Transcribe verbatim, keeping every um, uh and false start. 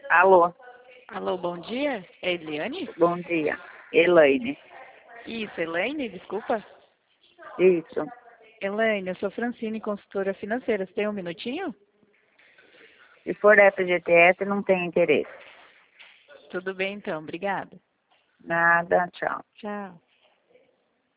Alô, Alô, bom dia. É Eliane? bom dia. Elaine. Isso, Elaine, desculpa. Isso. Elaine, eu sou Francine, consultora financeira. Você tem um minutinho? Se for F G T S, não tem interesse. Tudo bem, então. Obrigada. Nada, tchau. Tchau.